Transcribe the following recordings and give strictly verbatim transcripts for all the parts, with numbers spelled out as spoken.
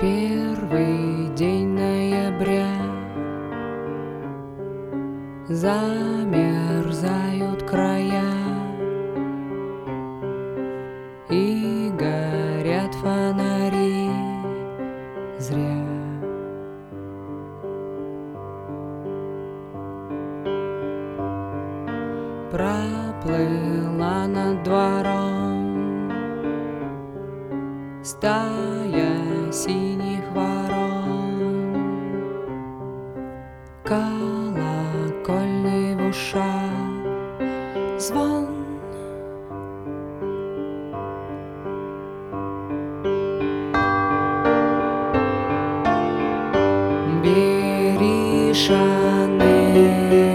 Первый день ноября замерзают края и горят фонари зря. Проплыла над двором стая синих ворон, колокольный в ушах звон. Бери Шанель,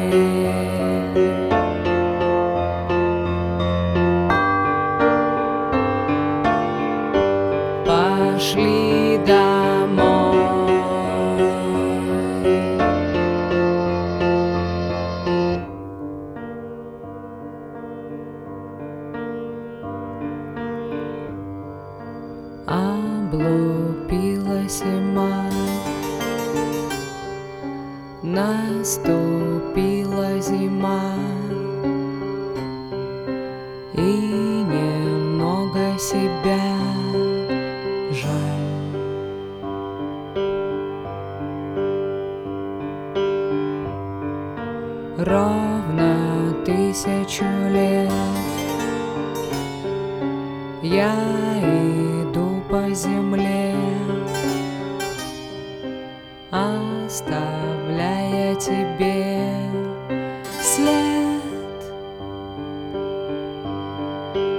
пошли домой. Облупилась мать, наступила зима, и немного себя жаль. Ровно тысячу лет я иду по земле, оставляя тебе след.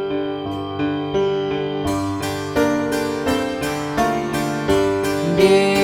Бери